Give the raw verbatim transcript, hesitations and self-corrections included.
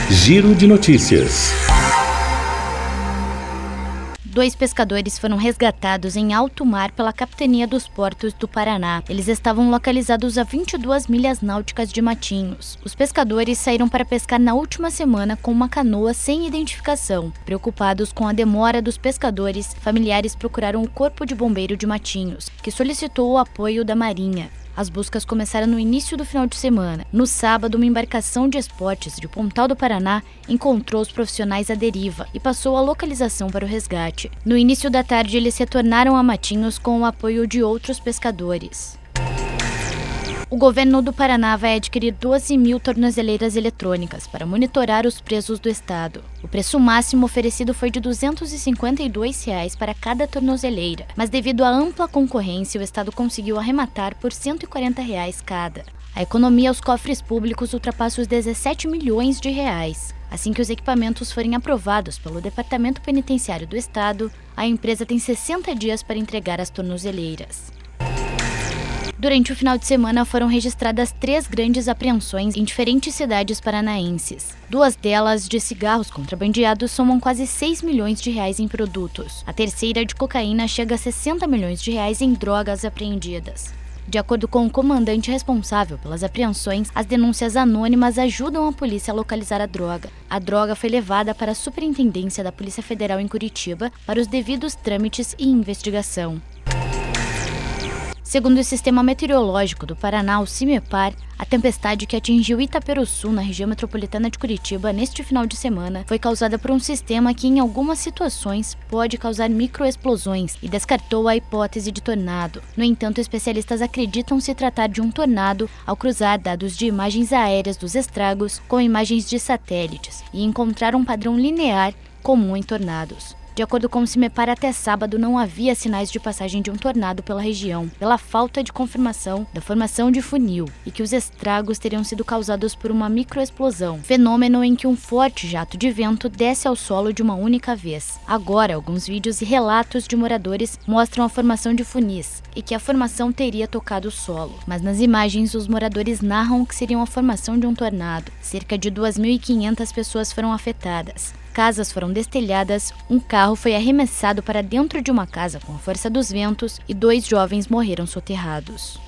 Giro de Notícias. Dois pescadores foram resgatados em alto mar pela Capitania dos Portos do Paraná. Eles estavam localizados a vinte e duas milhas náuticas de Matinhos. Os pescadores saíram para pescar na última semana com uma canoa sem identificação. Preocupados com a demora dos pescadores, familiares procuraram o Corpo de Bombeiro de Matinhos, que solicitou o apoio da Marinha. As buscas começaram no início do final de semana. No sábado, uma embarcação de esportes de Pontal do Paraná encontrou os profissionais à deriva e passou a localização para o resgate. No início da tarde, eles retornaram a Matinhos com o apoio de outros pescadores. O governo do Paraná vai adquirir doze mil tornozeleiras eletrônicas para monitorar os presos do estado. O preço máximo oferecido foi de duzentos e cinquenta e dois reais para cada tornozeleira, mas devido à ampla concorrência, o estado conseguiu arrematar por cento e quarenta reais cada. A economia aos cofres públicos ultrapassa os dezessete milhões de reais. Assim que os equipamentos forem aprovados pelo Departamento Penitenciário do Estado, a empresa tem sessenta dias para entregar as tornozeleiras. Durante o final de semana foram registradas três grandes apreensões em diferentes cidades paranaenses. Duas delas, de cigarros contrabandeados, somam quase seis milhões de reais em produtos. A terceira, de cocaína, chega a sessenta milhões de reais em drogas apreendidas. De acordo com o comandante responsável pelas apreensões, as denúncias anônimas ajudam a polícia a localizar a droga. A droga foi levada para a Superintendência da Polícia Federal em Curitiba para os devidos trâmites e investigação. Segundo o Sistema Meteorológico do Paraná, o CIMEPAR, a tempestade que atingiu Itaperuçu, na região metropolitana de Curitiba, neste final de semana, foi causada por um sistema que, em algumas situações, pode causar microexplosões e descartou a hipótese de tornado. No entanto, especialistas acreditam se tratar de um tornado ao cruzar dados de imagens aéreas dos estragos com imagens de satélites e encontrar um padrão linear comum em tornados. De acordo com o CIMEPAR, até sábado não havia sinais de passagem de um tornado pela região, pela falta de confirmação da formação de funil, e que os estragos teriam sido causados por uma microexplosão, fenômeno em que um forte jato de vento desce ao solo de uma única vez. Agora, alguns vídeos e relatos de moradores mostram a formação de funis, e que a formação teria tocado o solo. Mas nas imagens, os moradores narram que seria a formação de um tornado. Cerca de duas mil e quinhentas pessoas foram afetadas. Casas foram destelhadas, um carro foi arremessado para dentro de uma casa com a força dos ventos e dois jovens morreram soterrados.